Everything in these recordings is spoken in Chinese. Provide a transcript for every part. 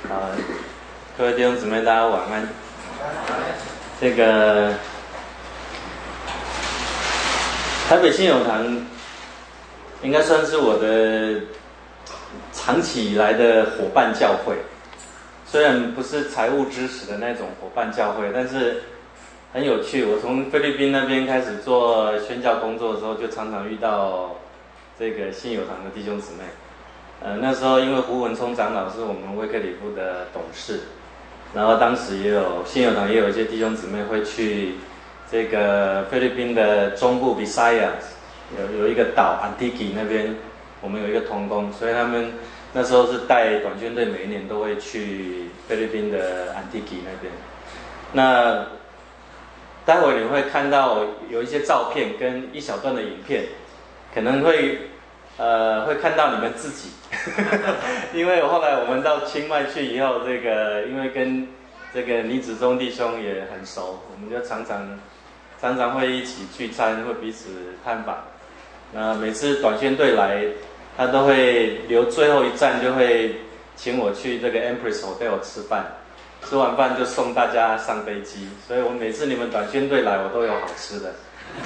好，各位弟兄姊妹，大家晚安。这个台北信友堂应该算是我的长期以来的伙伴教会，虽然不是财务支持的那种伙伴教会，但是很有趣。我从菲律宾那边开始做宣教工作的时候，就常常遇到这个信友堂的弟兄姊妹。那时候因为胡文聪长老是我们威克里夫的董事，然后当时也有信友堂也有一些弟兄姊妹会去这个菲律宾的中部 Visayas 有一个岛 Antique 那边，我们有一个同工，所以他们那时候是带短宣队，每一年都会去菲律宾的 Antique 那边。那待会你会看到有一些照片跟一小段的影片，可能会看到你们自己，因为后来我们到清迈去以后，这个因为跟这个倪子忠弟兄也很熟，我们就常常会一起聚餐，会彼此探访。那每次短宣队来，他都会留最后一站，就会请我去这个 Empress Hotel 吃饭，吃完饭就送大家上飞机。所以我每次你们短宣队来，我都有好吃的。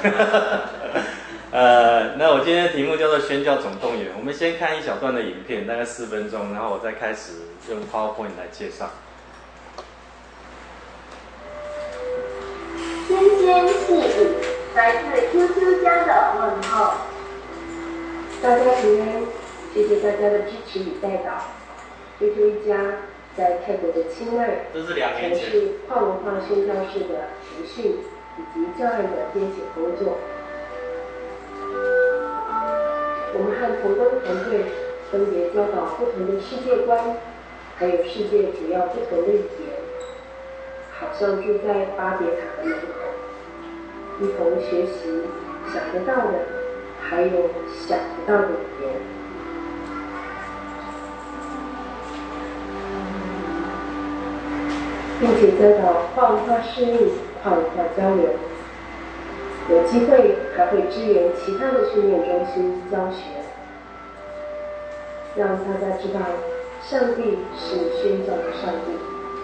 那我今天的题目叫做宣教总动员。我们先看一小段的影片，大概4分钟，然后我再开始用 PowerPoint 来介绍。 新鲜细语，来自 QQ 家的问候。大家平安，谢谢大家的支持与带导。QQ 一家在泰国的清迈， 这是2年前， 从事跨文化宣教士的培训以及教案的编写工作。我们和同工团队分别教导不同的世界观，还有世界主要不同的语言，好像住在巴别塔的门口，一同学习想得到的，还有想不到的语言。并且教导跨文化适应、跨文化交流。有机会还会支援其他的训练中心教学，让大家知道上帝是宣教的上帝。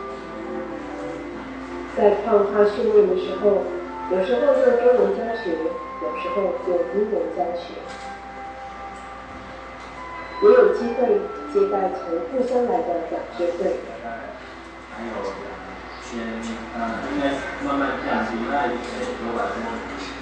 在跨文化训练的时候，有时候用中文教学，有时候用英文教学，也有机会接待从故乡来的短宣队。 还有应该慢慢降低，那有把这个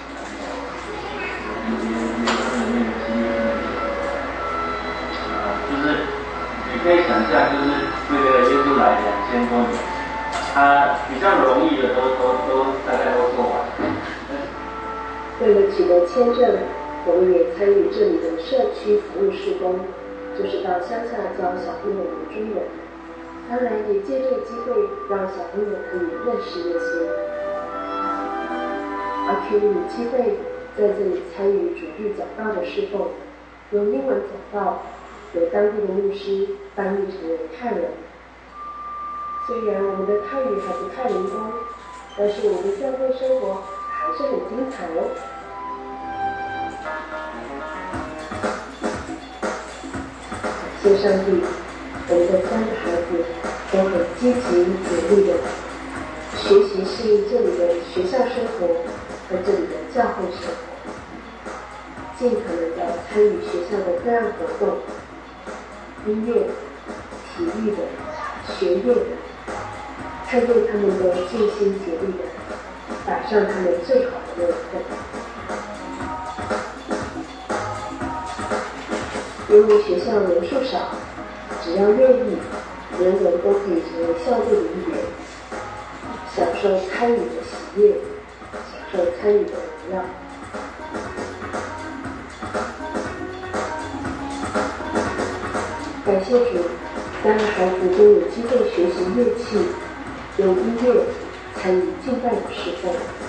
就是你可以想象，就是这个耶稣来2000多年，他比较容易的都大概都做完。 为了取得签证，我们也参与这里的社区服务事工，就是到乡下教小朋友读中文。当然也借这个机会让小朋友可以认识耶稣。而 Q 有机会在这里参与主日讲道的侍奉，用英文讲道，由当地的牧师翻译成为泰文。虽然我们的泰语还不太灵光，但是我们的教会生活还是很精彩哦。谢上帝，我们的3个孩子都很积极努力的学习适应这里的学校生活和这里的教会生活，尽可能的参与学校的各样活动，音乐、体育的、学业的，看见他们都尽心竭力的打上他们最好的那一份。因为学校人数少，只要愿意，人人都可以成为校队的一员，享受参与的喜悦，享受参与的荣耀。感谢主，3个孩子都有机会学习乐器，用音乐参与敬拜的侍奉。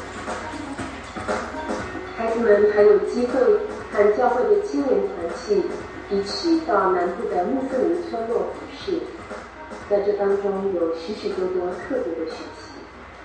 孩子们还有机会和教会的青年团契一起到南部的穆斯林村落服事，在这当中有许许多多特别的学习。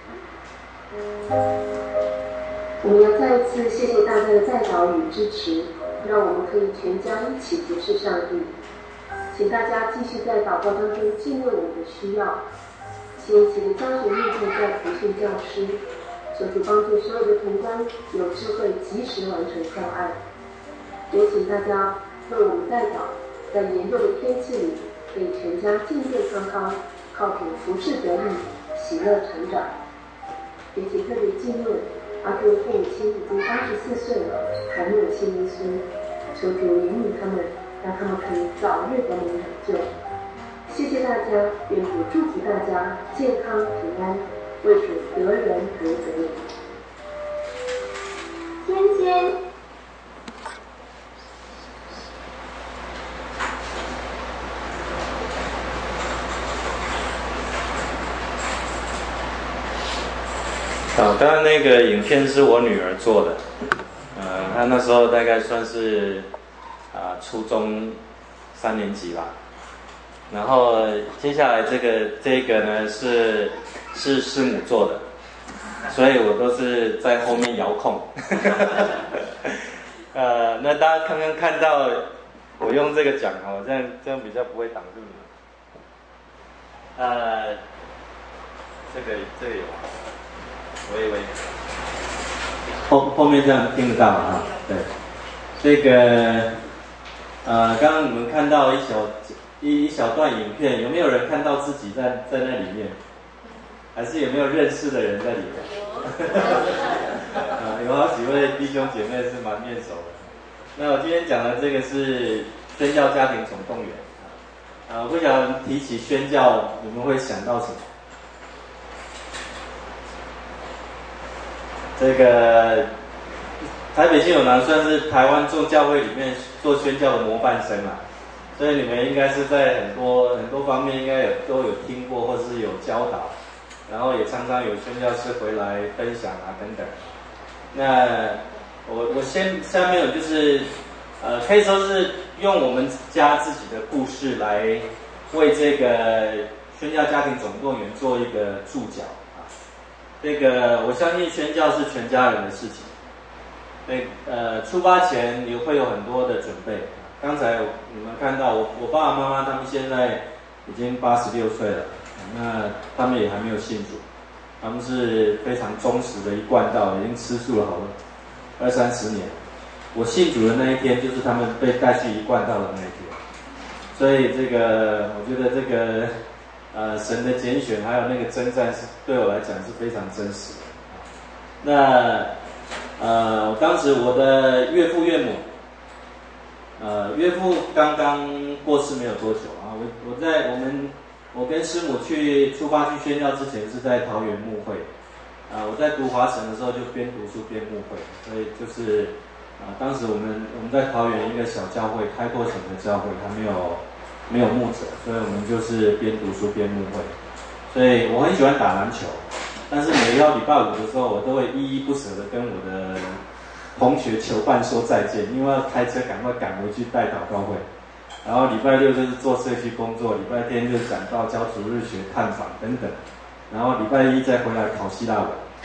我们要再一次谢谢大家的带导与支持，让我们可以全家一起服侍上帝。 请大家继续在祷告当中纪念我们的需要。先请教学预定在培训教师，求主帮助所有的同工有智慧，及时完成教案。也请大家为我们代祷，在炎热的天气里，可以全家健健康康，靠主服侍得力，喜乐成长。也请特别纪念阿哥父母亲已经84岁了，还没有亲姻孙，求主怜悯他们，让他们可以早日得蒙拯救。谢谢大家，愿主祝福大家健康平安，为主得人得己。 芊芊， 好，当然那个影片是我女儿做的，她那时候大概算是初中3年级吧。然后接下来这个呢是师母做的，所以我都是在后面遥控。那大家刚刚看到我用这个讲哦，这样比较不会挡住你们。这个有吗？喂，后面这样听得到啊？对，这个刚刚你们看到一小段影片，有没有人看到自己在那里面？还是有没有认识的人在里面？有好几位弟兄姐妹是蛮面熟的。那我今天讲的这个是宣教家庭总动员。我不晓得提起宣教，你们会想到什么？这个台北信友堂算是台湾众教会里面做宣教的模范生啦。所以你们应该是在很多方面应该都有听过，或是有教导，然后也常常有宣教师回来分享等等。那我下面就是可以说是用我们家自己的故事来为这个宣教家庭总动员做一个注脚啊。这个我相信宣教是全家人的事情。出发前也会有很多的准备。刚才你们看到我爸爸妈妈他们现在已经86岁了，那他们也还没有信主，他们是非常忠实的一贯道，已经吃素了好了20-30年。我信主的那一天就是他们被带去一贯道的那一天，所以我觉得这个神的拣选还有那个征战是对我来讲是非常真实的。那当时我的岳父岳母。岳父刚刚过世没有多久啊，我跟师母出发去宣教之前是在桃园牧会，我在读华神的时候就边读书边牧会，所以就是当时我们在桃园一个小教会开拓城的教会，他没有牧者，所以我们就是边读书边牧会，所以我很喜欢打篮球，但是每到礼拜5的时候，我都会依依不舍的跟我的同学球伴说再见，因为要开车赶快赶回去带祷告会，然后礼拜6就是做社区工作，礼拜天就讲道、教主日学、探访等等，然后礼拜1再回来考希腊文。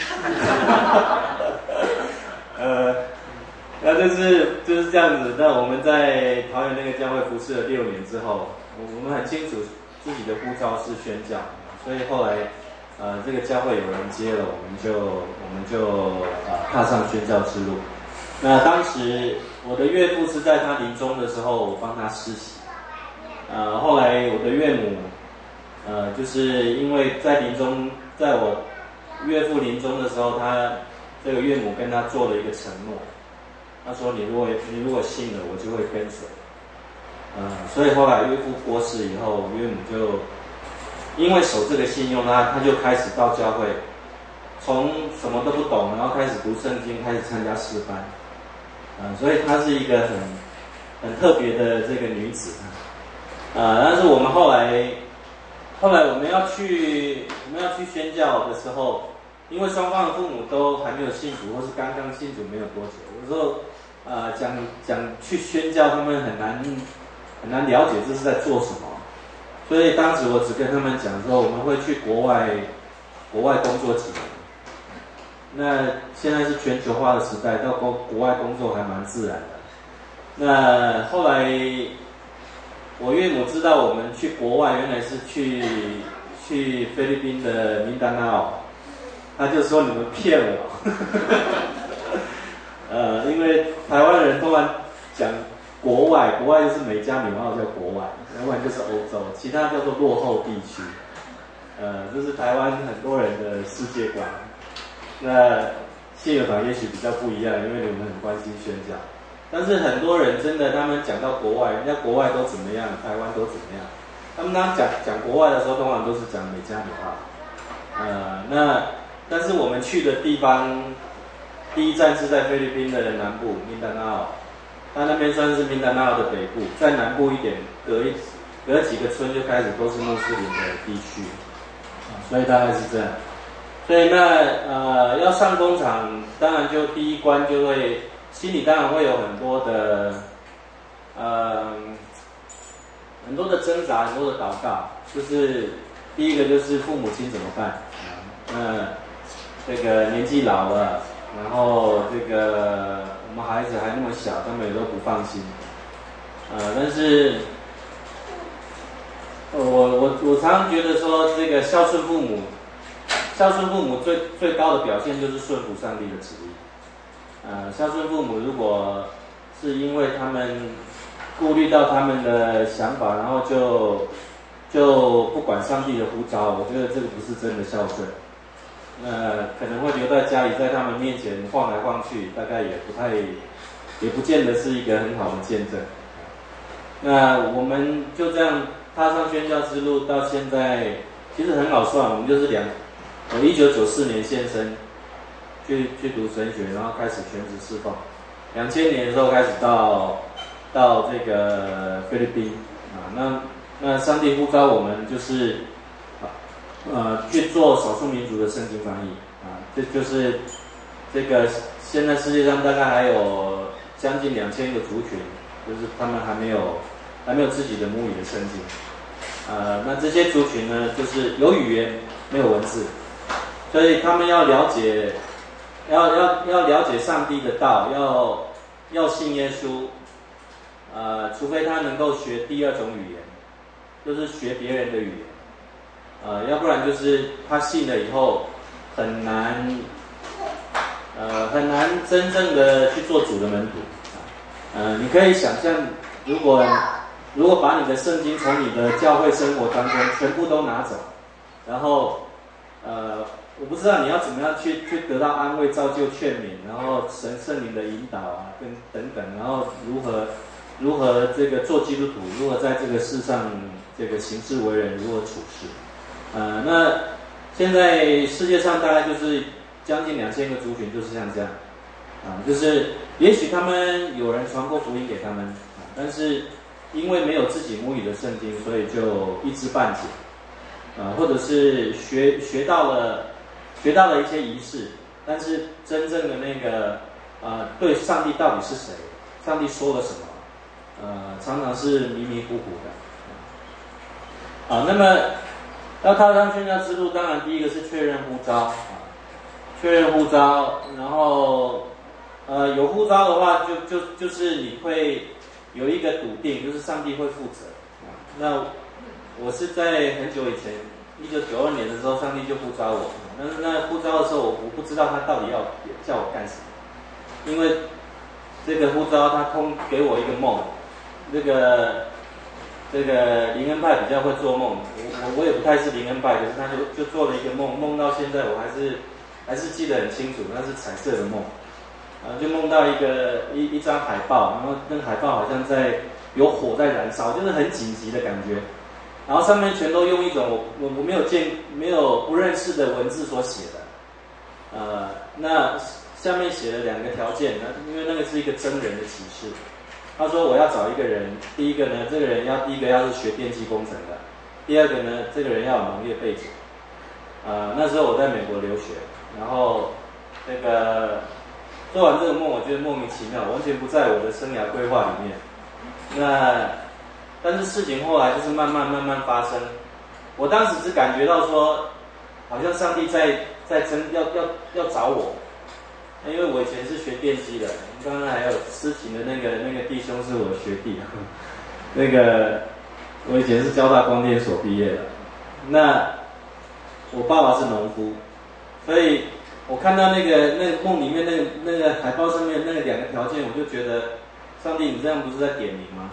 那就是这样子。那我们在桃园那个教会服侍了6年之后，我们很清楚自己的呼召是宣教，所以后来这个教会有人接了，我们就踏上宣教之路。那当时我的岳父是在他临终的时候，我帮他施洗。后来我的岳母，就是因为在我岳父临终的时候，这个岳母跟他做了一个承诺，他说你如果信了，我就会跟随。所以后来岳父过世以后，岳母就因为守这个信用，他就开始到教会，从什么都不懂，然后开始读圣经，开始参加诗班。所以她是一个很特别的这个女子。但是我们后来我们要去宣教的时候，因为双方的父母都还没有信主，或是刚刚信主没有多久，有时候讲去宣教，他们很难了解这是在做什么。所以当时我只跟他们讲说，我们会去国外工作几年。那现在是全球化的时代，到国外工作还蛮自然的。那后来我岳母知道我们去国外，原来是去菲律宾的民达纳奥，他就说你们骗我。因为台湾人通常讲国外，国外就是美加美澳叫国外，要不然就是欧洲，其他叫做落后地区。这是台湾很多人的世界观。那信友堂也许比较不一样，因为你们很关心宣教。但是很多人真的，他们讲到国外，人家国外都怎么样，台湾都怎么样。他们当讲国外的时候，通常都是讲美加美澳。但是我们去的地方，第一站是在菲律宾的南部民达纳奥，它那边算是民达纳奥的北部，在南部一点，隔几个村就开始都是穆斯林的地区，所以大概是这样。所以要上工厂，当然就第一关就会。心里当然会有很多的挣扎，很多的祷告。就是第一个就是父母亲怎么办？这个年纪老了，然后这个我们孩子还那么小，他们也都不放心。但是我常常觉得说，这个孝顺父母最高的表现就是顺服上帝的旨意。孝顺父母，如果是因为他们顾虑到他们的想法，然后就不管上帝的呼召，我觉得这个不是真的孝顺。可能会留在家里，在他们面前晃来晃去，大概也不见得是一个很好的见证。那我们就这样踏上宣教之路，到现在其实很好算，我们就是我1994年献身。去读神学，然后开始全职侍奉。2000年的时候开始到这个菲律宾那上帝呼召我们就是去做少数民族的圣经翻译这就是这个现在世界上大概还有将近2000个族群，就是他们还没有自己的母语的圣经。那这些族群呢，就是有语言没有文字，所以他们要了解。要了解上帝的道，要信耶稣，除非他能够学第二种语言，就是学别人的语言，要不然就是他信了以后很难真正的去做主的门徒。你可以想象，如果把你的圣经从你的教会生活当中全部都拿走，然后我不知道你要怎么样去得到安慰、造就、劝勉，然后圣灵的引导跟等等，然后如何这个做基督徒，如何在这个世上这个行事为人，如何处事。那现在世界上大概就是将近2000个族群，就是像这样就是也许他们有人传过福音给他们但是因为没有自己母语的圣经，所以就一知半解或者是学到了一些仪式，但是真正的那个对上帝到底是谁，上帝说了什么，常常是迷迷糊糊的。那么要踏上宣教之路，当然第一个是确认呼召然后有呼召的话，就是你会有一个笃定，就是上帝会负责。那我是在很久以前，1992年的时候，上帝就呼召我。但是那呼召的时候，我不知道他到底要叫我干什么，因为这个呼召他给我一个梦，这个灵恩派比较会做梦，我也不太是灵恩派，可是他就做了一个梦到现在我还是记得很清楚，那是彩色的梦，就梦到一张海报，然后那个海报好像有火在燃烧，就是很紧急的感觉。然后上面全都用一种我没有不认识的文字所写的，那下面写了2个条件，因为那个是一个真人的启示。他说我要找一个人，第一个呢，这个人第一个要是学电气工程的，第二个呢，这个人要有农业背景。那时候我在美国留学，然后那个做完这个梦，我觉得莫名其妙，完全不在我的生涯规划里面。但是事情后来就是慢慢发生，我当时只感觉到说，好像上帝在要找我，因为我以前是学电机的，刚刚还有施行的那个弟兄是我学弟， 我以前是交大光电所毕业的，那我爸爸是农夫，所以我看到那个梦里面那个海报上面那两个条件，我就觉得，上帝，你这样不是在点名吗？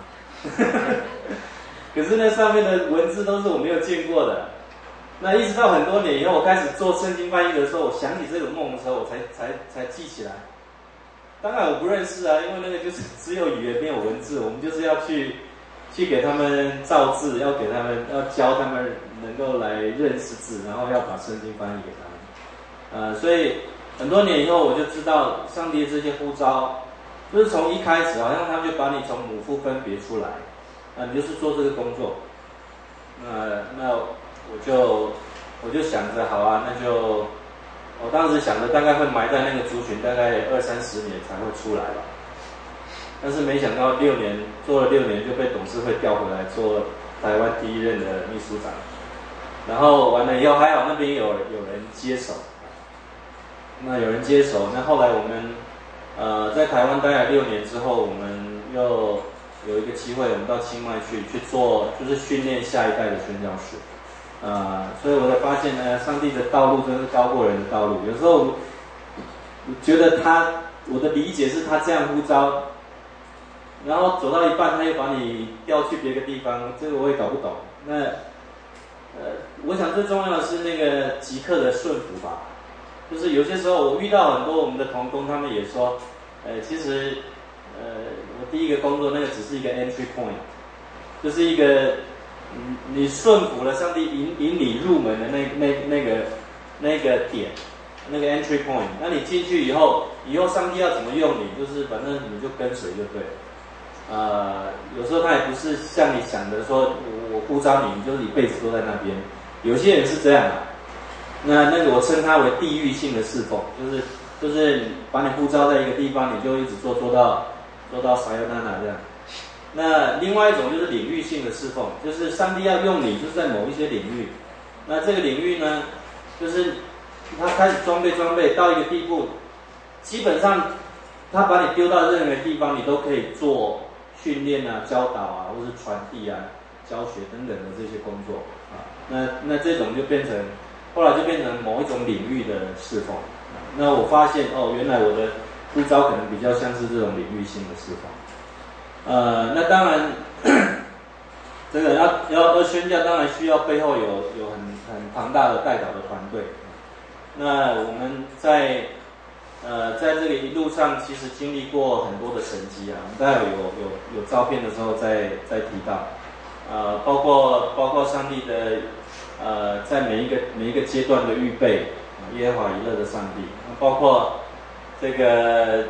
可是那上面的文字都是我没有见过的。那一直到很多年以后，我开始做圣经翻译的时候，我想起这个梦的时候，我才记起来。当然我不认识啊，因为那个就是只有语言没有文字，我们就是要去给他们造字，要教他们能够来认识字，然后要把圣经翻译给他们。所以很多年以后，我就知道上帝的这些呼召，就是从一开始，好像他们就把你从母腹分别出来，你就是做这个工作。那我就想着，好啊，那就我当时想着大概会埋在那个族群，大概20-30年才会出来吧。但是没想到做了6年就被董事会调回来做台湾第一任的秘书长，然后完了以后还好那边有人接手，那后来我们在台湾待了6年之后，我们又有一个机会，我们到清迈去做，就是训练下一代的宣教士。所以我才发现呢，上帝的道路真是高过人的道路。有时候我觉得我的理解是他这样呼召，然后走到一半他又把你调去别个地方，这个我也搞不懂。那我想最重要的是那个即刻的顺服吧。就是有些时候我遇到很多我们的同工，他们也说，其实我第一个工作那个只是一个 entry point， 就是一个你顺服了上帝引你入门的那个点，那个 entry point。那你进去以后上帝要怎么用你，就是反正你就跟随就对了。有时候他也不是像你想的说，我呼召你就是一辈子都在那边。有些人是这样啊，那个我称它为地域性的侍奉，就是把你呼召在一个地方，你就一直做到撒尤那拉这样。那另外一种就是领域性的侍奉，就是上帝要用你，就是在某一些领域。那这个领域呢，就是他开始装备到一个地步，基本上他把你丢到任何地方，你都可以做训练啊、教导啊，或是传递啊、教学等等的这些工作啊。那这种后来就变成某一种领域的侍奉。那我发现原来我的呼召可能比较像是这种领域性的侍奉。那当然，这个要宣教，当然需要背后有很庞大的带导的团队。那我们在这个一路上，其实经历过很多的神迹啊。我们待会有照片的时候再提到，包括上帝的在每一个阶段的预备，耶和华以勒的上帝，包括这个。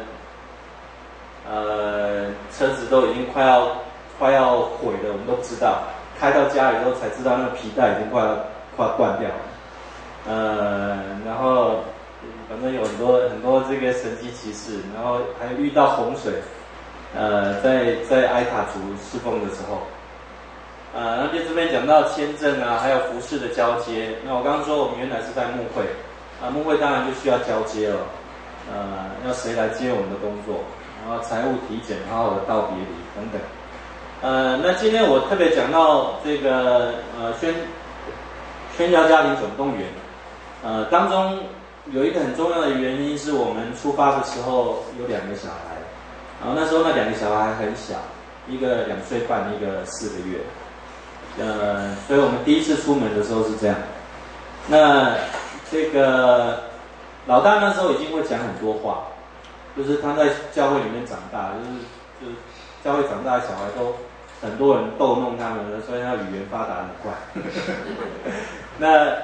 车子都已经快要毁了，我们都不知道。开到家里之后才知道，那个皮带已经快断掉了。然后反正有很多这个神迹奇事，然后还遇到洪水。在埃塔族侍奉的时候，那这边讲到签证啊，还有服事的交接。那我刚刚说我们原来是在牧会，牧会当然就需要交接了。要谁来接我们的工作？然后财务体检，好好的道别礼等等。那今天我特别讲到这个宣教家庭总动员，当中有一个很重要的原因是我们出发的时候有2个小孩，然后那时候那2个小孩很小，一个2岁半，一个4个月。所以我们第一次出门的时候是这样。那这个老大那时候已经会讲很多话。就是他在教会里面长大，就是教会长大的小孩都很多人逗弄他们，所以他语言发达很快。那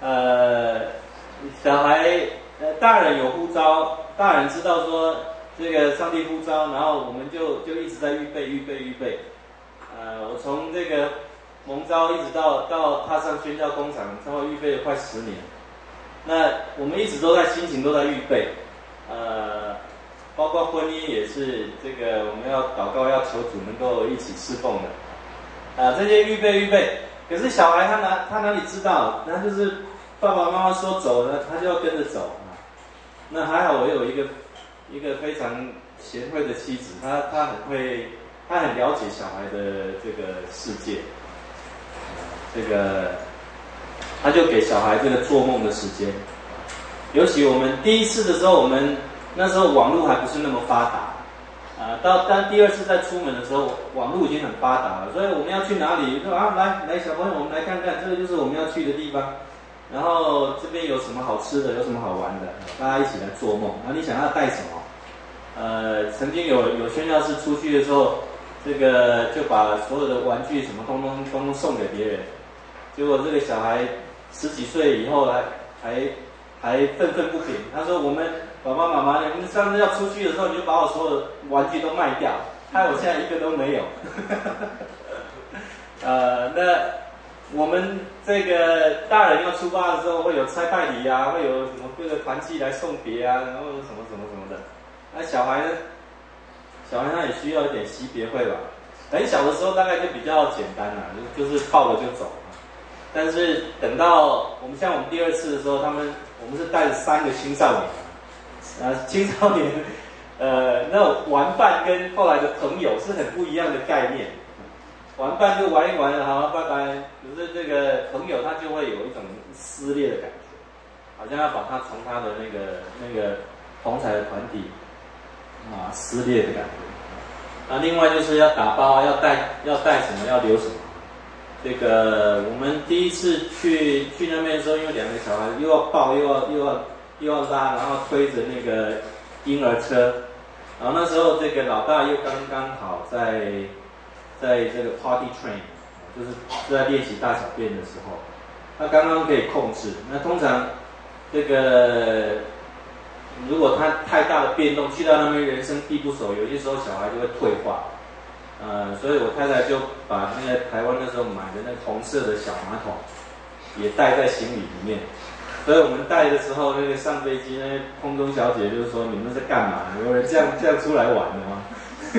小孩大人有呼召，大人知道说这个上帝呼召，然后我们就一直在预备。我从这个蒙召一直到踏上宣教工厂，差不多预备了快10年。那我们一直都在心情都在预备，包括婚姻也是这个，我们要祷告，要求主能够一起侍奉的。这些预备，可是小孩他哪里知道？他就是爸爸妈妈说走了，他就要跟着走。那还好，我有一个非常贤惠的妻子，她很了解小孩的这个世界， 这个他就给小孩这个做梦的时间。尤其我们第一次的时候，我们那时候网络还不是那么发达。但第二次再出门的时候，网络已经很发达了，所以我们要去哪里？说来小朋友，我们来看看，这个就是我们要去的地方。然后这边有什么好吃的，有什么好玩的，大家一起来做梦。你想要带什么？曾经有宣教士出去的时候，这个就把所有的玩具什么通通送给别人，结果这个小孩10几岁以后还愤愤不平，他说我们。爸爸妈妈，你们上次要出去的时候，你就把我所有的玩具都卖掉，害我现在一个都没有。那我们这个大人要出发的时候，会有拆拜礼啊，会有什么各个团契来送别啊，然后什么的。那小孩呢？小孩他也需要一点惜别会吧。很小的时候大概就比较简单啦，就是抱着就走。但是等到我们第二次的时候，我们是带着3个青少年。青少年，那种玩伴跟后来的朋友是很不一样的概念。玩伴就玩一玩，好，拜拜。可是这个朋友他就会有一种撕裂的感觉，好像要把他从他的那个同才的团体撕裂的感觉。另外就是要打包，要带什么，要留什么。这个我们第一次去那边的时候，因为2个小孩又要抱又要拉，然后推着那个婴儿车，然后那时候这个老大又刚好在这个 potty train， 就是在练习大小便的时候，他刚刚可以控制。那通常这个如果他太大的变动，去到那边人生地不熟，有些时候小孩就会退化。所以我太太就把那个台湾那时候买的那个红色的小马桶也带在行李里面。所以我们带的时候，那个上飞机，那个空中小姐就是说：“你们在干嘛？有人这样出来玩的吗？”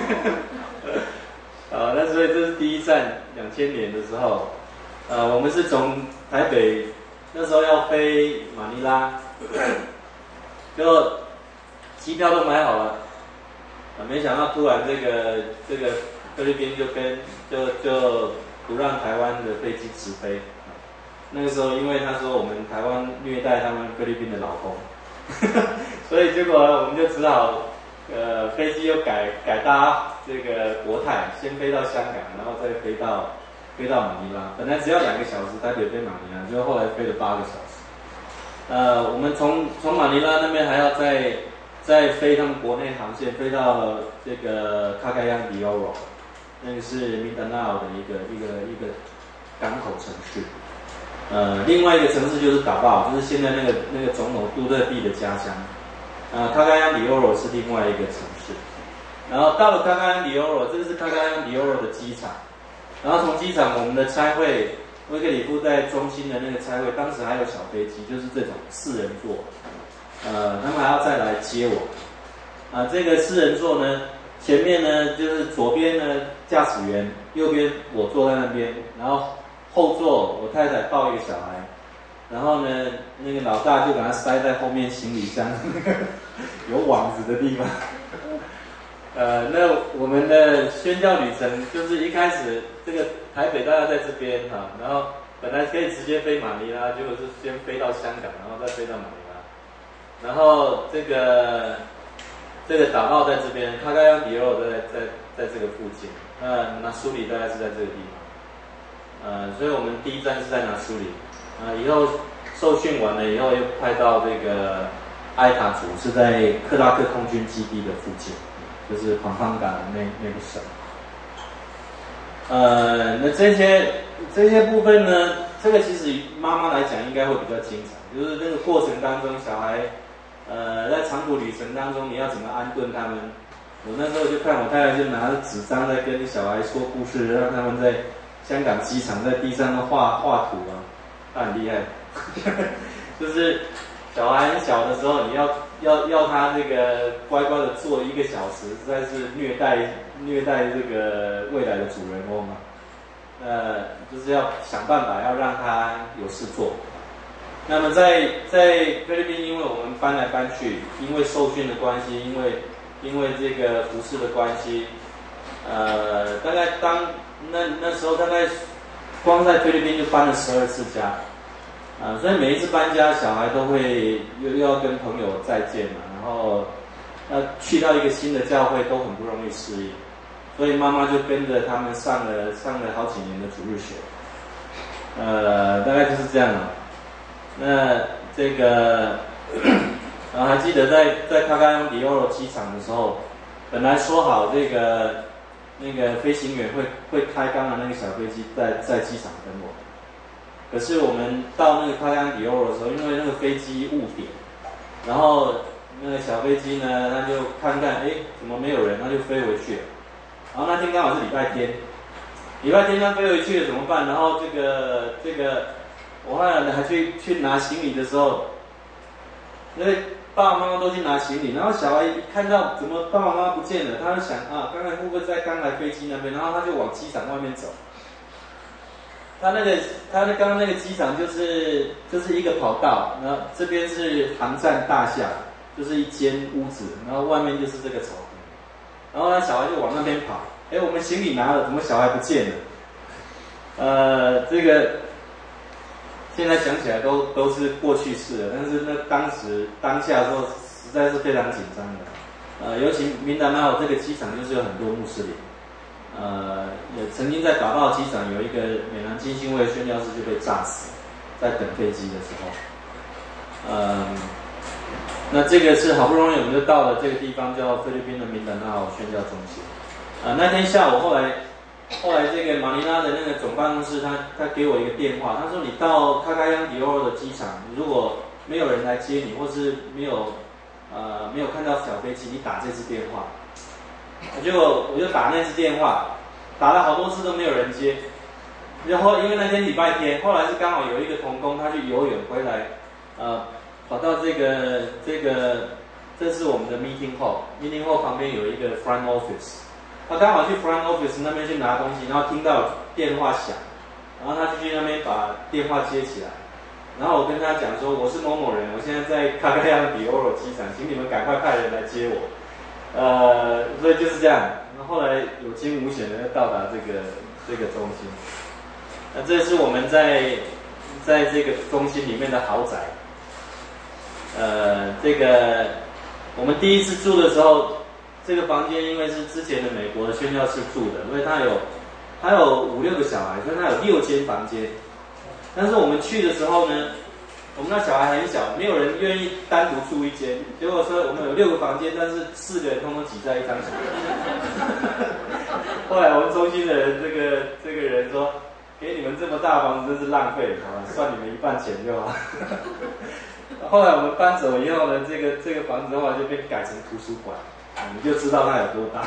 那所以这是第一站，2000年的时候，我们是从台北那时候要飞马尼拉，就机票都买好了，没想到突然这个菲律宾就不让台湾的飞机直飞。那个时候，因为他说我们台湾虐待他们菲律宾的老公，所以结果我们就只好，飞机又改搭这个国泰，先飞到香港，然后再飞到马尼拉。本来只要2个小时，台北飞马尼拉，结果后来飞了8个小时。我们从马尼拉那边还要再飞他们国内航线，飞到这个卡卡扬迪奥罗，那个是民达纳的一个港口城市。另外一个城市就是达鲍，就是现在那个总统杜特地的家乡。卡卡扬迪欧罗是另外一个城市。然后到了卡卡扬迪欧罗，这是卡卡扬迪欧罗的机场。然后从机场，我们的差会，威克里夫在中心的那个差会，当时还有小飞机，就是这种4人座。他们还要再来接我。这个4人座呢，前面呢就是左边呢驾驶员，右边我坐在那边，然后后座我太太抱一个小孩，然后呢那个老大就把他塞在后面行李箱有网子的地方。那我们的宣教旅程就是一开始这个台北大家在这边然后本来可以直接飞马尼拉，结果是先飞到香港，然后再飞到马尼拉，然后这个打报在这边，卡卡扬迪欧在这个附近，那苏里大概是在这个地方。所以我们第一站是在拿苏里，以后受训完了以后又派到这个埃塔族，是在克拉克空军基地的附近，就是庞邦港那个省。那这些部分呢，这个其实妈妈来讲应该会比较精彩，就是那个过程当中，小孩在长途旅程当中你要怎么安顿他们。我那时候就看我太太就拿着纸张在跟小孩说故事，让他们在香港机场在地上画图他很厉害。就是小孩很小的时候，你要他这个乖乖的坐1个小时，实在是虐待这个未来的主人翁嘛。就是要想办法要让他有事做。那么在菲律宾，因为我们搬来搬去，因为受训的关系，因为这个服侍的关系，大概那时候大概光在菲律宾就搬了12次家，所以每一次搬家，小孩都会又要跟朋友再见嘛，然后去到一个新的教会都很不容易适应，所以妈妈就跟着他们上了好几年的主日学，大概就是这样了。那这个，还记得在卡卡扬迪欧罗机场的时候，本来说好那个飞行员会开刚刚那个小飞机在机场等我，可是我们到那个卡卡扬迪欧罗的时候，因为那个飞机误点，然后那个小飞机呢，他就看怎么没有人，他就飞回去了。然后那天刚好是礼拜天他飞回去了怎么办？然后这个，我后来还去拿行李的时候，因为爸爸妈妈都去拿行李，然后小孩一看到怎么爸爸妈妈不见了，他就想刚才会不会在刚来飞机那边？然后他就往机场外面走。他刚刚那个机场就是一个跑道，然后这边是航站大厦，就是一间屋子，然后外面就是这个草坪，然后小孩就往那边跑。我们行李拿了，怎么小孩不见了？这个现在想起来都是过去式了，但是那当下的时候实在是非常紧张的。尤其明达纳这个机场就是有很多穆斯林。也曾经在打到机场有一个美南浸信会宣教士就被炸死，在等飞机的时候。那这个是好不容易我们就到了这个地方，叫菲律宾的明达纳宣教中心。那天下午后来这个马尼拉的那个总办公室他给我一个电话，他说你到卡卡扬迪欧的机场，如果没有人来接你，或是没有看到小飞机，你打这支电话。我就打那次电话，打了好多次都没有人接。然后因为那天礼拜天，后来是刚好有一个同工他去游泳回来，跑到这是我们的 meeting hall 旁边有一个 front office， 他刚好去 front office 那边去拿东西，然后听到电话响，然后他就去那边把电话接起来，然后我跟他讲说我是某某人，我现在在卡卡扬迪欧罗机场，请你们赶快派人来接我。所以就是这样，后来有惊无险的到达这个中心。这是我们在这个中心里面的豪宅。这个我们第一次住的时候，这个房间因为是之前的美国的宣教士住的，所以他有5-6个小孩，所以他有6间房间。但是我们去的时候呢，我们那小孩很小，没有人愿意单独住一间。结果说我们有6个房间，但是4个人通通挤在一张床。后来我们中心的人这个人说，给你们这么大房子真是浪费，算你们1半钱就好。后来我们搬走以后呢，这个房子的话就被改成图书馆，你就知道它有多大。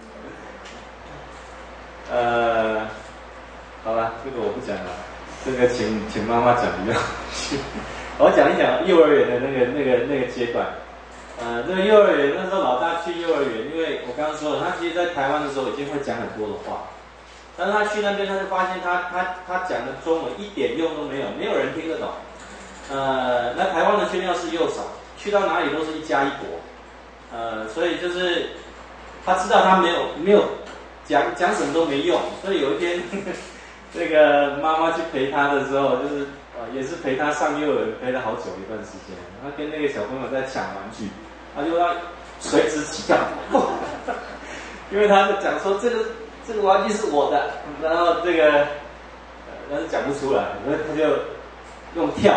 好了，这个我不讲了，这个请妈妈讲比较好。我讲一讲幼儿园的那个阶段。这个幼儿园那时候老大去幼儿园，因为我刚刚说了，他其实在台湾的时候已经会讲很多的话，但是他去那边他就发现他讲的中文一点用都没有，没有人听得懂。那台湾的宣教士又少，去到哪里都是一家一国，所以就是他知道他没有讲什么都没用，所以有一天这个妈妈去陪他的时候，就是也是陪他上幼儿园，陪了好久一段时间。他跟那个小朋友在抢玩具，他就要垂直起跳，因为他就讲说这个玩具是我的，然后但是讲不出来，所以他就用跳。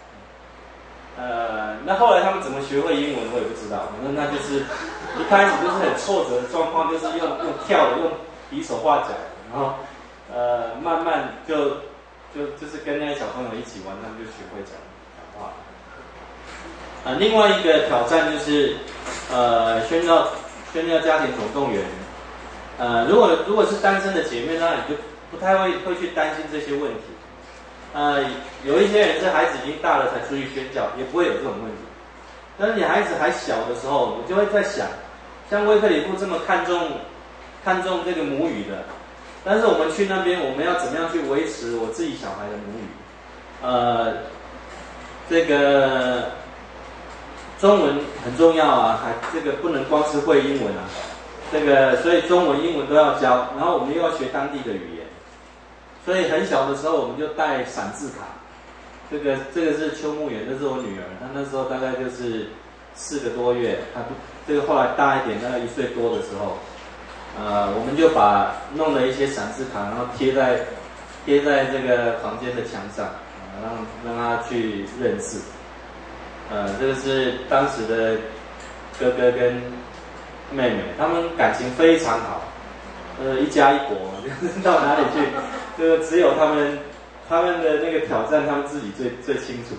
那后来他们怎么学会英文我也不知道，反正他就是一开始就是很挫折的状况，就是用跳的，用比手画脚，然后慢慢就是跟那些小朋友一起玩，他们就学会讲话。另外一个挑战就是宣教家庭总动员。如果是单身的姐妹，那你就不太会去担心这些问题。有一些人是孩子已经大了才出去宣教，也不会有这种问题。但是你孩子还小的时候，我就会在想，像威克里夫这么看重这个母语的，但是我们去那边，我们要怎么样去维持我自己小孩的母语？这个中文很重要啊，这个不能光是会英文啊，所以中文、英文都要教，然后我们又要学当地的语言。 所以很小的时候我们就带散字卡。这个是邱木远，这是我女儿，她那时候大概就是4个多月，她这个后来大一点，大概1岁多的时候，我们就弄了一些散字卡，然后贴在这个房间的墙上，让她去认字。这个是当时的哥哥跟妹妹，他们感情非常好，一家一国，到哪里去，这个只有他们的那个挑战，他们自己最清楚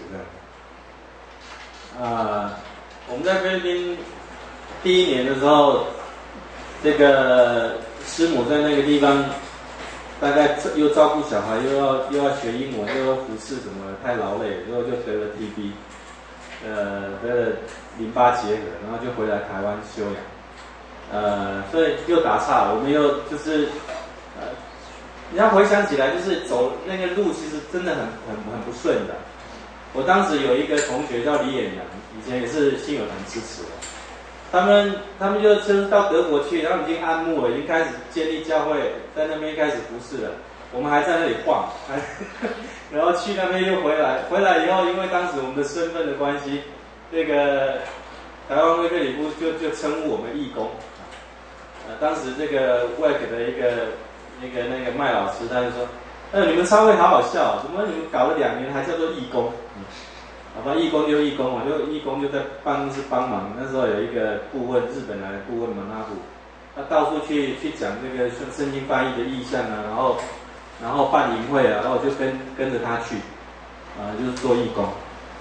的。我们在菲律宾第1年的时候，这个师母在那个地方，大概又照顾小孩，又要学英文，又要服侍什么，太劳累了，最后就得了 TB，得了淋巴结核，然后就回来台湾休养。所以又打岔，我们又就是你要回想起来，就是走那个路，其实真的很不顺的。我当时有一个同学叫李衍阳，以前也是信友团支持的。他们就是到德国去，然后已经安牧了，已经开始建立教会，在那边开始服侍了。我们还在那里晃，然后去那边又回来以后，因为当时我们的身份的关系，那个台湾威克里夫就称呼我们义工。当时这个 WEC 的一个那个麦老师，他就说：“你们超会好好笑，怎么你们搞了2年还叫做义工？”好吧，义工就义工嘛，义工就在办公室帮忙。那时候有一个顾问，日本来的顾问马纳布，他到处去讲这个圣经翻译的意象啊，然后办营会啊，然后我就跟着他去，就是做义工。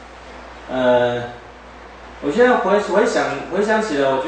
我现在回想起来，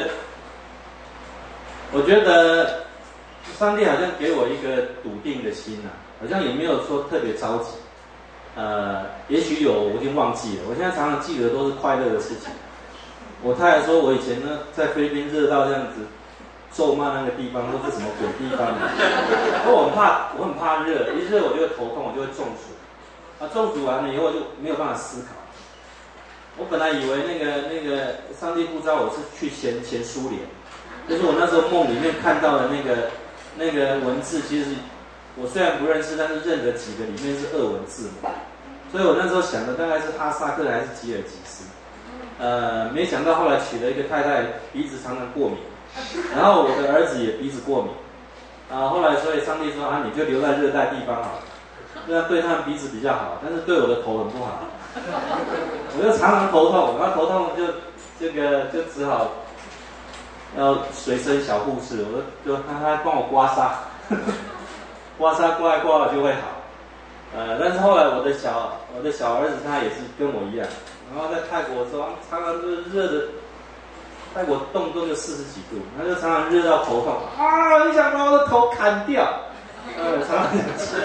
我觉得上帝好像给我一个笃定的心啊，好像也没有说特别着急。也许有，我已经忘记了。我现在常常记得都是快乐的事情。我太太说，我以前呢在菲律宾热到这样子，咒骂那个地方都是什么鬼地方啊？我很怕热，一热我就会头痛，我就会中暑。中暑完了以后就没有办法思考。我本来以为那个上帝呼召我是去前苏联，就是我那时候梦里面看到的那个文字，其实我虽然不认识，但是认得几个里面是俄文字母，所以我那时候想的大概是哈萨克还是吉尔吉斯。没想到后来娶了一个太太，鼻子常常过敏，然后我的儿子也鼻子过敏。后来所以上帝说你就留在热带地方好了，这样对他们鼻子比较好，但是对我的头很不好。我就常常头痛，然后头痛就只好要随身小护士，我就他帮我刮痧，刮痧刮一刮就会好。但是后来我的小儿子他也是跟我一样，然后在泰国的时候，常常就是热的，泰国动不动就40几度，他就常常热到头痛你想把我的头砍掉，常常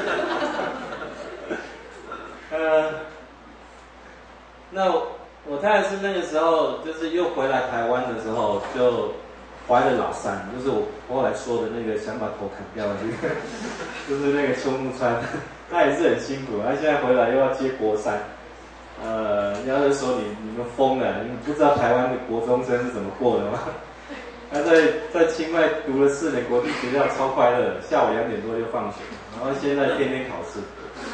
那我太太是那个时候，就是又回来台湾的时候，就怀了老三，就是我后来说的那个想把头砍掉的那个，就是那个邱木川，他也是很辛苦，他现在回来又要接国3，人家就说你们疯了，你们不知道台湾的国中生是怎么过的吗？他在清迈读了4年国际学校，超快乐的，下午2点多就放学，然后现在天天考试。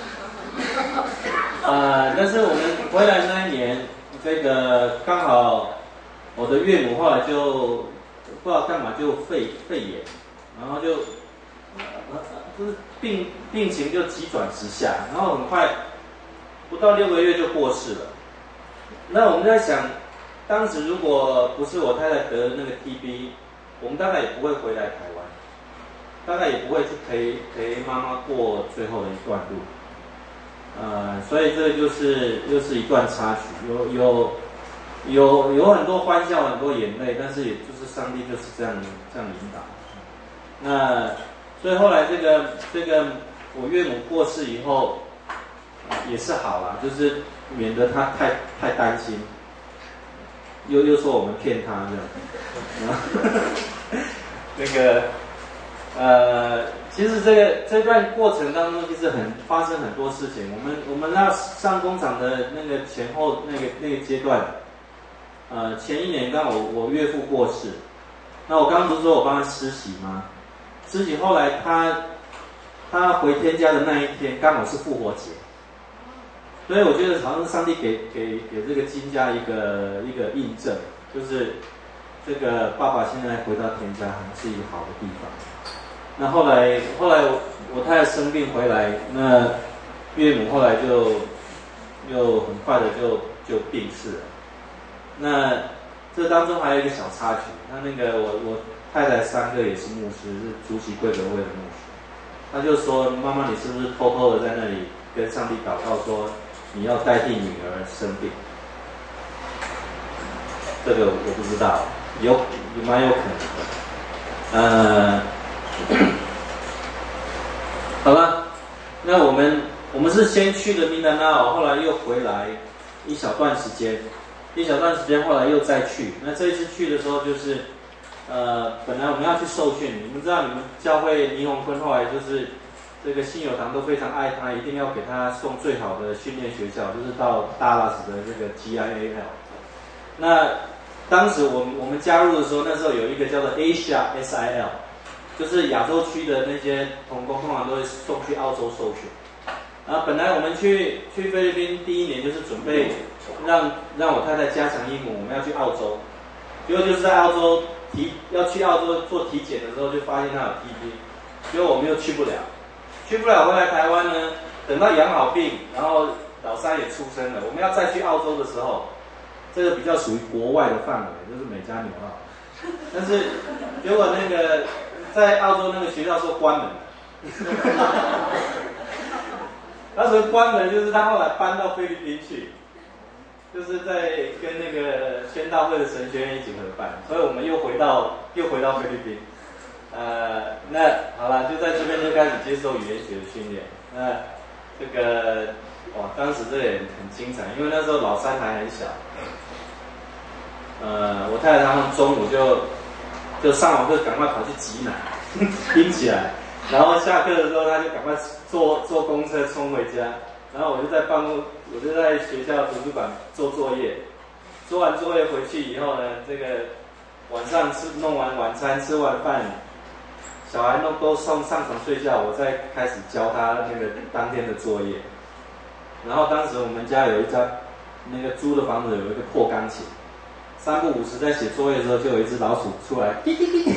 但是我们回来那一年，这个刚好我的岳母后来就不知道干嘛就肺炎，然后就是病情就急转直下，然后很快不到6个月就过世了。那我们在想，当时如果不是我太太得了那个 TB， 我们大概也不会回来台湾，大概也不会去陪妈妈过最后的一段路。所以这个又是一段插曲，有很多欢笑，很多眼泪，但是也就是上帝就是这样引导。那所以后来这个我岳母过世以后，也是好啦，就是免得他太担心，又说我们骗他这样。那个其实这段过程当中，其实发生很多事情。我们要上工厂的那个前后那个阶段，前1年刚好我岳父过世，那我刚刚不是说我帮他施洗吗？施洗后来他他回天家的那一天刚好是复活节，所以我觉得好像是上帝给这个金家一个印证，就是这个爸爸现在回到天家好像是一个好的地方。那后来我太太生病回来，那岳母后来又很快的就病逝了。那这当中还有一个小插曲，那个我太太3个也是牧师，是主席贵格会的牧师。他就说：“妈妈，你是不是偷偷的在那里跟上帝祷告，说你要代替女儿生病？”这个我不知道，蛮有可能的。好了，那我们是先去的民丹纳，后来又回来一小段时间，后来又再去。那这一次去的时候就是。本来我们要去受训，你们知道你们教会倪宏坤后来就是这个信友堂都非常爱他，一定要给他送最好的训练学校，就是到达拉斯的这个 GIAL。那当时我们加入的时候，那时候有一个叫做 Asia SIL， 就是亚洲区的那些同工通常都会送去澳洲受训。本来我们去菲律宾第一年就是准备让我太太加强英文，我们要去澳洲，结果就是在澳洲。要去澳洲做体检的时候，就发现他有 TB， 结果我们又去不了回来台湾呢。等到养好病，然后老三也出生了，我们要再去澳洲的时候，这个比较属于国外的范围，就是美加纽澳。但是结果那个在澳洲那个学校说关门了，那时候关门就是他后来搬到菲律宾去。就是在跟那个宣道会的神学院一起合办，所以我们又回到菲律宾。那好了，就在这边就开始接受语言学的训练。那这个当时这也很精彩，因为那时候老三还很小。我太太他们中午就上完课赶快跑去挤奶，拼起来，然后下课的时候他就赶快坐公车冲回家。然后我就在学校图书馆做作业，做完作业回去以后呢，这个晚上弄完晚餐，吃完饭，小孩都上床睡觉，我再开始教他那个当天的作业。然后当时我们家有一家那个租的房子有一个破钢琴，3不5时在写作业的时候就有一只老鼠出来，滴滴滴。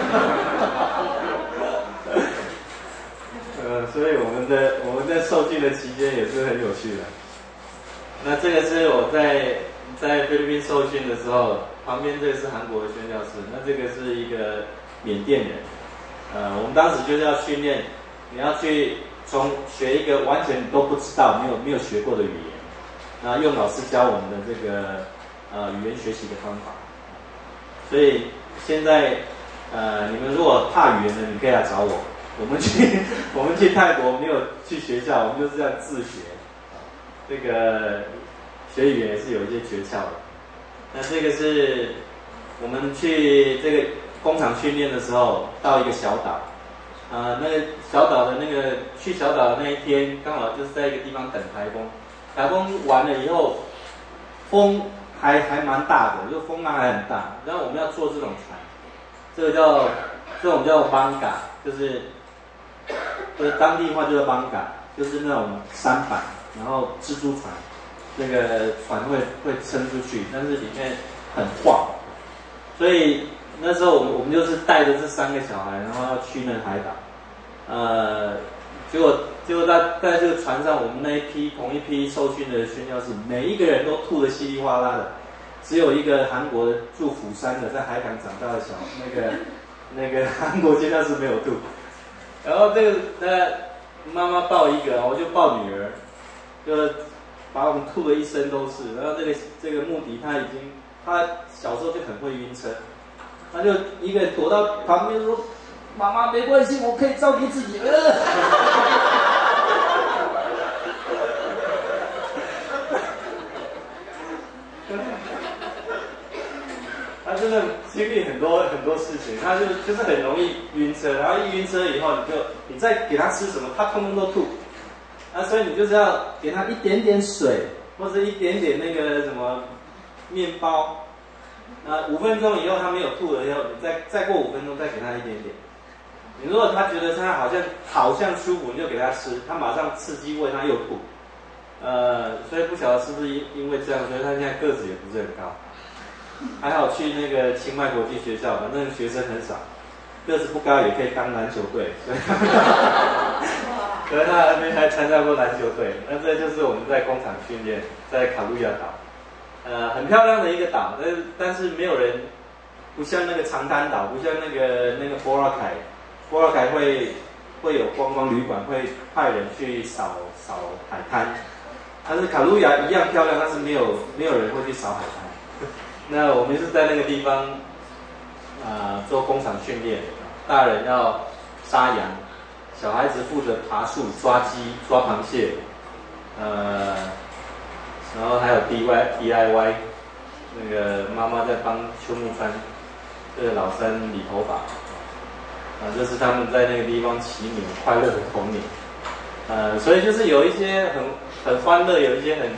所以我们在受训的期间也是很有趣的。那这个是我在菲律宾受训的时候，旁边这个是韩国的宣教士，那这个是一个缅甸人。我们当时就是要训练，你要去学一个完全都不知道、没有学过的语言，那用老师教我们的这个语言学习的方法。所以现在你们如果怕语言的，你可以来找我。我们去泰国没有去学校，我们就是这样自学。这个学语言也是有一些诀窍的。那这个是我们去这个工厂训练的时候，到一个小岛，那个小岛的去小岛的那一天，刚好就是在一个地方等台风。台风完了以后，风还蛮大的，就风浪还很大。然后我们要坐这种船，这种叫邦嘎，就是当地话就是邦嘎，就是那种舢板，然后蜘蛛船，那个船会撑出去，但是里面很晃，所以那时候我们就是带着这3个小孩，然后要去那个海岛，结果在这个船上，我们同一批受训的宣教士，每一个人都吐得稀里哗啦的，只有一个韩国住釜山的，在海港长大的那个韩国宣教士没有吐。然后这个妈妈抱一个，我就抱女儿，就把我们吐得一身都是。然后这个穆迪他小时候就很会晕车，他就一个躲到旁边说：“妈妈没关系，我可以照顾自己。”他真的经历很多事情，他就是很容易晕车，然后一晕车以后，你再给他吃什么，他通通都吐。所以你就是要给他一点点水，或者一点点那个什么面包。5分钟以后他没有吐了以后，你再过5分钟再给他一点点。 你如果他觉得他好像舒服，你就给他吃，他马上刺激胃，他又吐。所以不晓得是不是因为这样，所以他现在个子也不是很高。还好去那个清迈国际学校，反正学生很少，个子不高也可以当篮球队，所以他那边还参加过篮球队。那这就是我们在工厂训练，在卡路亚岛，很漂亮的一个岛，但是没有人，不像那个长滩岛，不像那个波拉凯会有观光旅馆会派人去扫海滩，但是卡路亚一样漂亮，但是没有人会去扫海滩。那我们是在那个地方做工厂训练，大人要杀羊，小孩子负责爬树、抓鸡、抓螃蟹，然后还有 DIY， 那个妈妈在帮邱木川这个老三理头发，这是他们在那个地方起名快乐的童年，所以就是有一些很欢乐，有一些很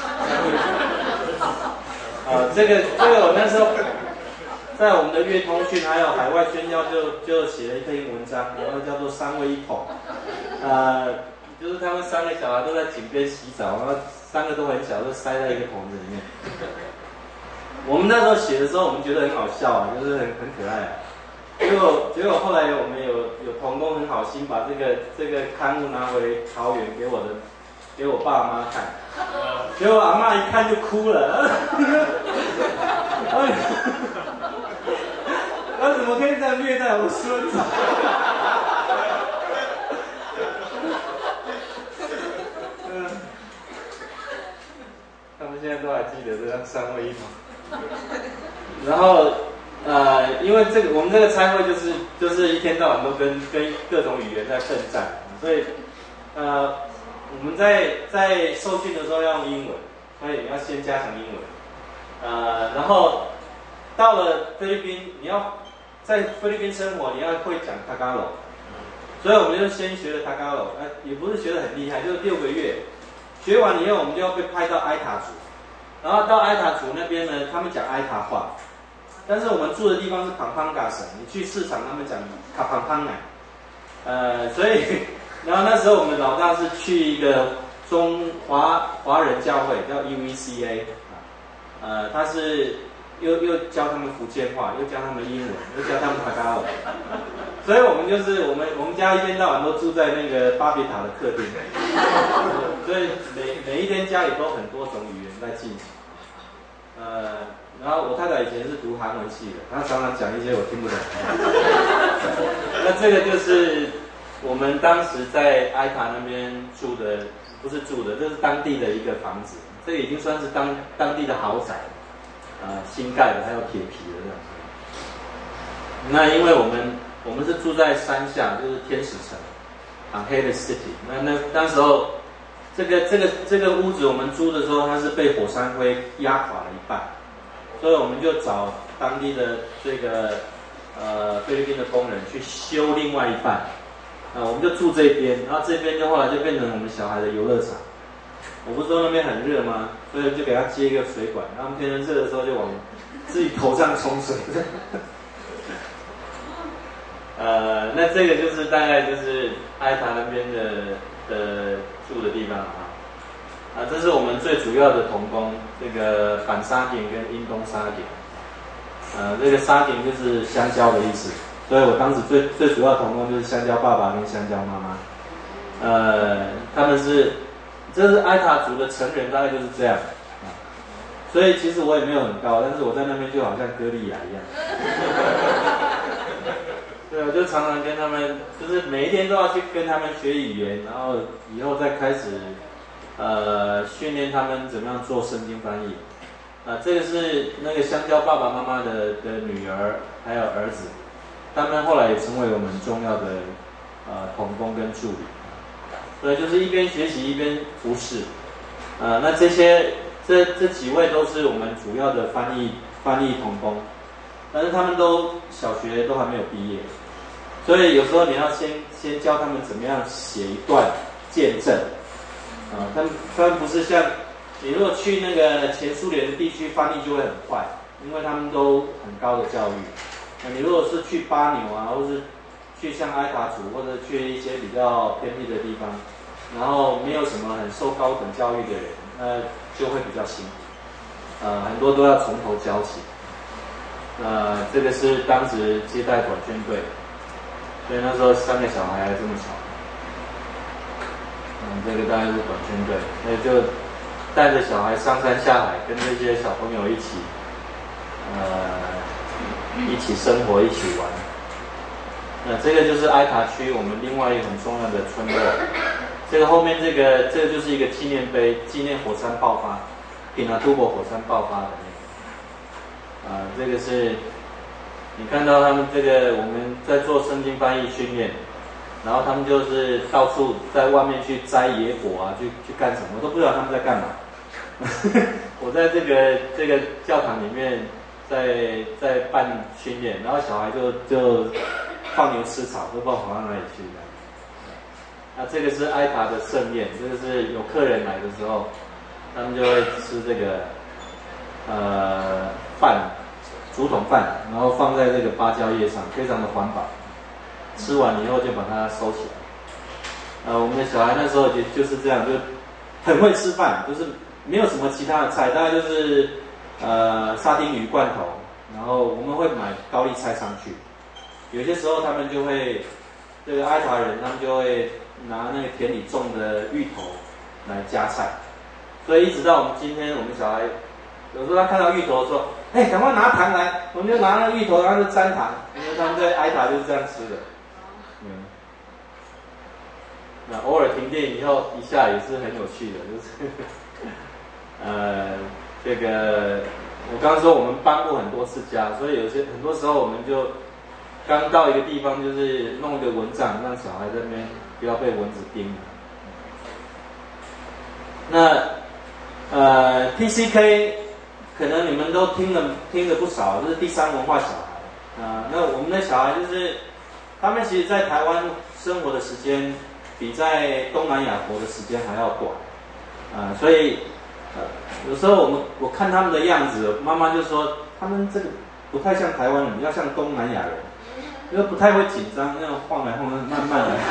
这个我那时候在我们的乐通讯还有海外宣教就写了一篇文章，然后叫做3位1桶，就是他们3个小孩都在井边洗澡，然后3个都很小，就塞在一个桶子里面。我们那时候写的时候，我们觉得很好笑啊，就是很可爱啊。结果后来我们有同工很好心把这个刊物拿回桃园给我爸妈看，结果阿嬷一看就哭了，他怎么可以这样虐待我孙子？他们现在都还记得这样3位1桶。然后因为我们这个差会就是一天到晚都跟各种语言在奋战，所以我们在受训的时候要用英文，所以要先加强英文。然后到了菲律宾，你要在菲律宾生活，你要会讲 Tagalog， 所以我们就先学了 Tagalog， 也不是学得很厉害，就是6个月。学完以后，我们就要被派到埃塔族，然后到埃塔族那边呢，他们讲埃塔话，但是我们住的地方是庞庞嘎省，你去市场他们讲卡庞庞奶，所以。然后那时候我们老大是去一个中华人教会叫 UECA， 他是又教他们福建话，又教他们英文，又教他们Tagalog，所以我们就是我们家一天到晚都住在那个巴别塔的客厅，所以每一天家里都很多种语言在进行，然后我太太以前是读韩文系的，她常常讲一些我听不懂，那这个就是。我们当时在埃塔那边住的，不是住的，这是当地的一个房子，这个已经算是当地的豪宅，新盖的，还有铁皮的这样。那因为我们是住在山下，就是天使城 ，Unhated City。那时候这个屋子我们租的时候，它是被火山灰压垮了一半，所以我们就找当地的这个菲律宾的工人去修另外一半。我们就住这边，然后这边就后来就变成我们小孩的游乐场。我不是说那边很热吗？所以就给他接一个水管，然后天热的时候就往自己头上冲水。那这个就是大概就是埃塔那边的住的地方啊。这是我们最主要的同工，这个反沙顶跟英东沙顶。这个沙顶就是香蕉的意思。所以我当时最主要的同工就是香蕉爸爸跟香蕉妈妈，他们这是埃塔族的成人，大概就是这样，所以其实我也没有很高，但是我在那边就好像歌利亚一样，对，我就常常跟他们，就是每一天都要去跟他们学语言，然后以后再开始训练他们怎么样做圣经翻译，这个是那个香蕉爸爸妈妈的女儿还有儿子。他们后来也成为我们重要的同工跟助理，所以就是一边学习一边服侍，那这几位都是我们主要的翻译同工，但是他们都小学都还没有毕业，所以有时候你要先教他们怎么样写一段见证，他们不是像你如果去那个前苏联的地区翻译就会很快，因为他们都很高的教育。你如果是去巴纽啊，或是去像埃塔族或者去一些比较偏僻的地方，然后没有什么很受高等教育的人，那就会比较辛苦，很多都要从头教起。这个是当时接待短宣队，所以那时候3个小孩还这么小，这个大概是短宣队，所以就带着小孩上山下海，跟这些小朋友一起生活，一起玩。那这个就是埃塔区我们另外一个很重要的村落。这个后面这个就是一个纪念碑，纪念火山爆发，平纳杜博火山爆发的那个。这个是你看到他们这个我们在做圣经翻译训练，然后他们就是到处在外面去摘野果啊，去干什么，我都不知道他们在干嘛。我在这个教堂里面在办训练，然后小孩就放牛吃草，都不知道跑到哪里去的。那这个是埃塔的盛宴，这个是有客人来的时候，他们就会吃这个饭，竹筒饭，然后放在这个芭蕉叶上，非常的环保。吃完以后就把它收起来。我们的小孩那时候就是这样，就很会吃饭，就是没有什么其他的菜，大概就是沙丁鱼罐头，然后我们会买高丽菜上去。有些时候他们就会，这个埃塔人他们就会拿那个田里种的芋头来加菜，所以一直到我们今天，我们小孩有时候他看到芋头说：“哎，赶快拿糖来！”我们就拿那个芋头，然后就沾糖，因为他们在埃塔就是这样吃的。那偶尔停电以后一下也是很有趣的，就是这个我刚刚说我们搬过很多次家，所以很多时候我们就刚到一个地方，就是弄一个蚊帐，让小孩在那边不要被蚊子叮。那TCK 可能你们都听了不少，就是第三文化小孩那我们的小孩就是他们其实在台湾生活的时间比在东南亚活的时间还要短所以有时候我看他们的样子，妈妈就说他们这个不太像台湾人，比较像东南亚人，因为不太会紧张，那种晃来晃去，慢慢的。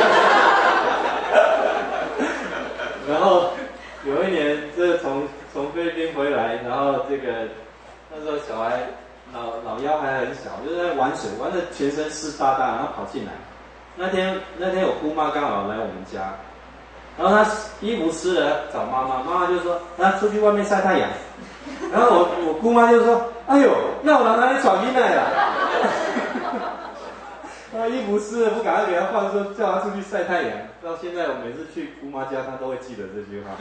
然后有一年，这从菲律宾回来，然后这个那时候小孩老幺还很小，就在玩水，玩的全身湿哒哒，然后跑进来。那天我姑妈刚好来我们家，然后她衣服湿了找妈妈，妈妈就说：“出去外面晒太阳。”然后我姑妈就说：“哎呦，那我哪里闯进来了？”他衣服湿了，不赶快给他换，说叫他出去晒太阳。到现在我每次去姑妈家，他都会记得这句话。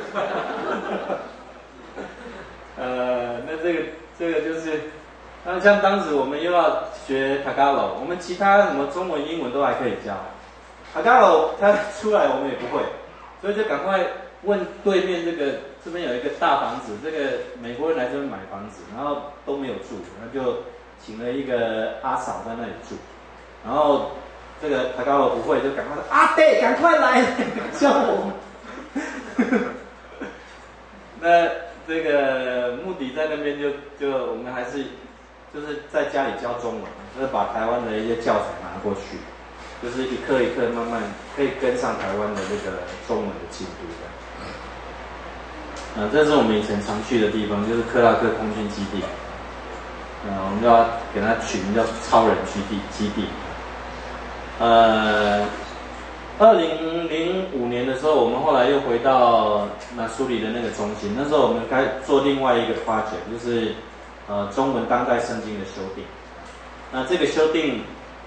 那这个就是，像当时我们又要学塔嘎罗，我们其他什么中文、英文都还可以教，塔嘎罗他出来我们也不会，所以就赶快问对面这边有一个大房子，这个美国人来这边买房子，然后都没有住，那就请了一个阿嫂在那里住。然后这个塔嘎罗不会，就赶快说阿弟，赶快来教我们。那这个目的在那边就我们还是就是在家里教中文，就是把台湾的一些教材拿过去，就是一课一课慢慢可以跟上台湾的这个中文的进度的。这是我们以前常去的地方，就是克拉克空军基地。我们要给它取名叫超人基地。2005年的时候，我们后来又回到那苏里的那个中心。那时候我们该做另外一个 project， 就是中文当代圣经的修订。那这个修订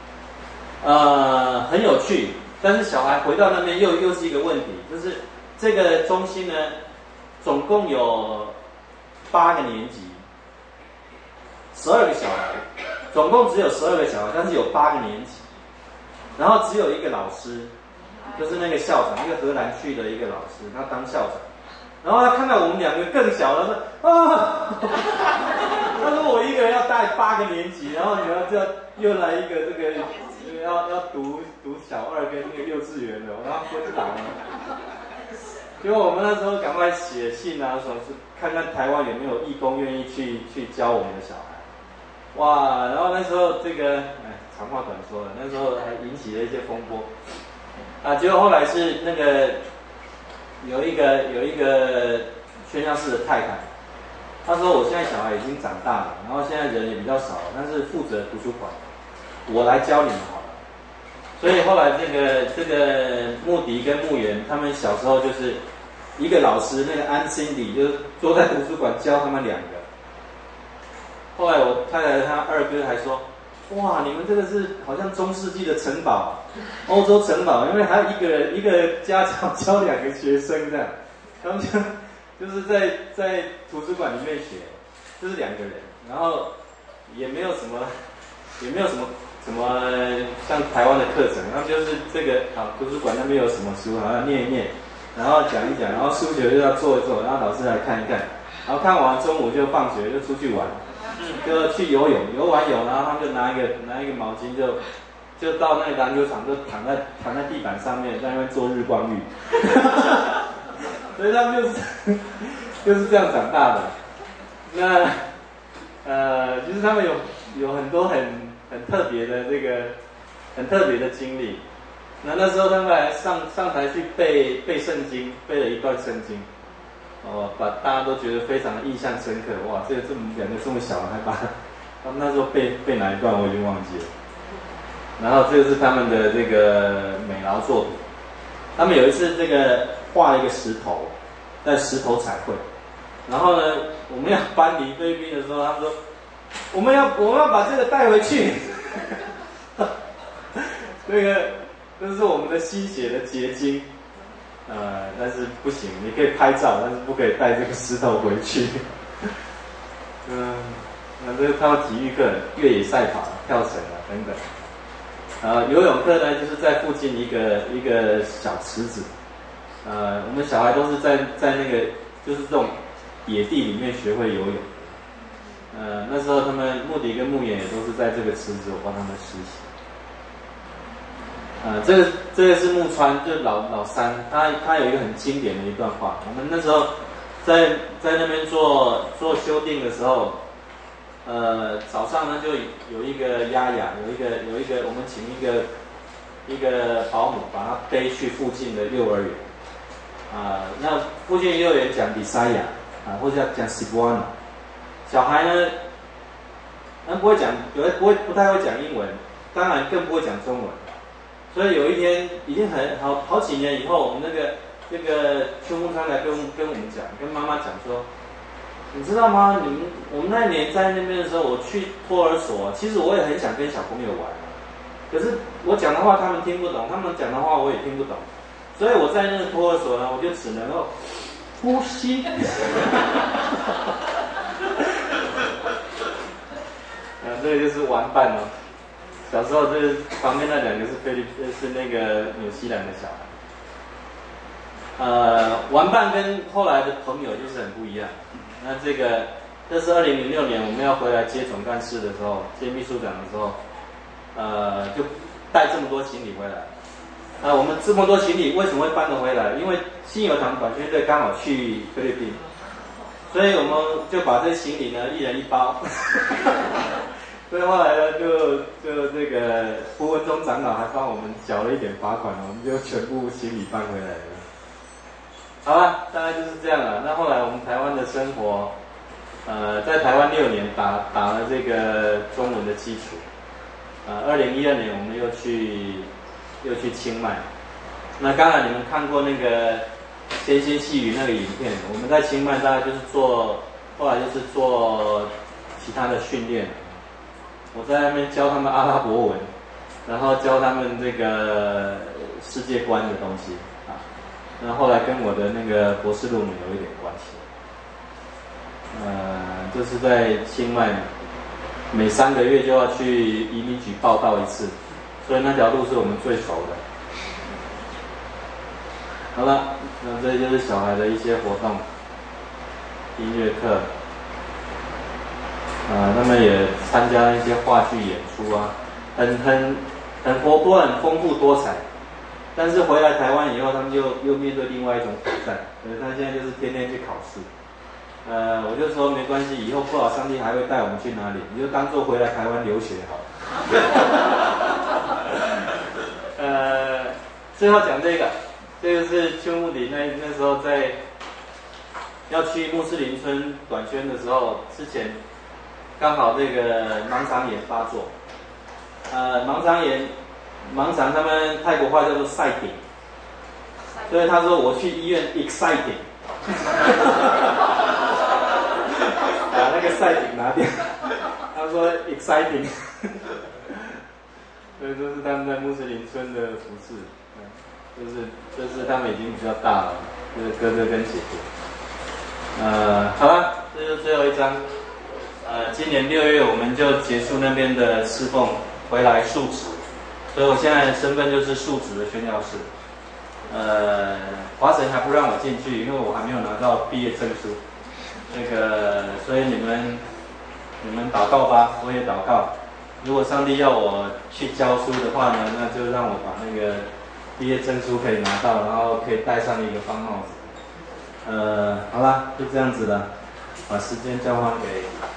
很有趣，但是小孩回到那边又是一个问题，就是这个中心呢，总共有8个年级，12个小孩，总共只有12个小孩，但是有8个年级。然后只有一个老师，就是那个校长，一个荷兰去的一个老师，他当校长。然后他看到我们2个更小，他说他说我一个人要带8个年级，然后你要又来一个这个要读小2跟那个幼稚园的，然后昏倒了。结果我们那时候赶快写信啊，说是看看台湾有没有义工愿意去教我们的小孩。哇，然后那时候这长话短说了，那时候还引起了一些风波。结果后来是那个有一个宣教士的太太，她说我现在小孩已经长大了，然后现在人也比较少了，但是负责图书馆，我来教你们好了。所以后来这个穆迪跟穆元他们小时候就是一个老师，那个安辛迪就坐在图书馆教他们2个。后来我太太她2哥还说，哇，你们这个是好像中世纪的城堡，欧洲城堡，因为还有一个家长教2个学生这样，他们就是在图书馆里面学，就是2个人，然后也没有什么像台湾的课程，他们就是这个图书馆那边有什么书，好像念一念，然后讲一讲，然后数学就要做一做，然后老师来看一看，然后看完中午就放学就出去玩，就去游泳，游完泳，然后他们就拿一个毛巾就到那个篮球场，就躺在地板上面，在那边做日光浴，所以他们就是这样长大的。那其实他们有很多很特别的很特别的经历。那时候他们还上台去背圣经，背了一段圣经，把大家都觉得非常的印象深刻。哇，这2个这么小还把他们那时候背哪一段我已经忘记了。然后这个是他们的这个美劳作品。他们有一次这个画了一个石头，在石头彩绘。然后呢，我们要搬离菲律宾的时候，他们说我们要把这个带回去。这是我们的心血的结晶，但是不行，你可以拍照，但是不可以带这个石头回去。那这他们体育课、越野赛跑、跳绳等等。游泳课呢，就是在附近一个小池子。我们小孩都是在那个就是这种野地里面学会游泳。那时候他们穆迪跟穆远也都是在这个池子，我帮他们实习。这个是木川，就是老三，他有一个很经典的一段话。我们那时候在那边做修订的时候，早上呢就有一个丫丫，有一个我们请一个保姆把他背去附近的幼儿园。那附近幼儿园讲比赛亚或者讲西布安，小孩呢，不会讲，不太会讲英文，当然更不会讲中文。所以有一天，已经好几年以后，我们这个邱木川来跟我们讲，跟妈妈讲说，你知道吗？我们那年在那边的时候，我去托儿所，其实我也很想跟小朋友玩，可是我讲的话他们听不懂，他们讲的话我也听不懂，所以我在那个托儿所呢，我就只能够呼吸。这个就是玩伴哦。小时候，这旁边那2个是那个纽西兰的小孩。玩伴跟后来的朋友就是很不一样。那这是2006年我们要回来接总干事的时候，接秘书长的时候，就带这么多行李回来。我们这么多行李为什么会搬得回来？因为信友堂短宣队刚好去菲律宾，所以我们就把这些行李呢，1人1包。所以后来呢，就这个胡文忠长老还帮我们缴了一点罚款，我们就全部行李搬回来了。好了，大概就是这样了。那后来我们台湾的生活，在台湾6年打了这个中文的基础。2012年我们又去清迈。那刚才你们看过那个纤纤细雨那个影片，我们在清迈大概就是后来就是做其他的训练。我在那边教他们阿拉伯文，然后教他们这个世界观的东西啊。那后来跟我的那个博士论文有一点关系。就是在清迈，每3个月就要去移民局报到一次，所以那条路是我们最熟的。好了，那这就是小孩的一些活动，音乐课。他们也参加一些话剧演出啊，很活泼，很丰富多彩。但是回来台湾以后，他们又面对另外一种挑战，他现在就是天天去考试。我就说没关系，以后不好，上帝还会带我们去哪里，你就当做回来台湾留学好了。 最后讲这个是邱木林那时候在要去穆斯林村短宣的时候，之前刚好这个盲肠炎发作。盲肠他们泰国话叫做赛顶，所以他说我去医院 exciting， 把那个赛顶拿掉，他说 exciting， 所以这是他们在穆斯林村的服饰，就是他们已经比较大了，就是哥哥跟姐姐。好了，这就是最后一章。今年6月我们就结束那边的侍奉，回来述职，所以我现在的身份就是述职的宣教士。华神还不让我进去，因为我还没有拿到毕业证书。所以你们祷告吧，我也祷告。如果上帝要我去教书的话呢，那就让我把那个毕业证书可以拿到，然后可以戴上一个方帽子。好啦，就这样子了，把时间交还给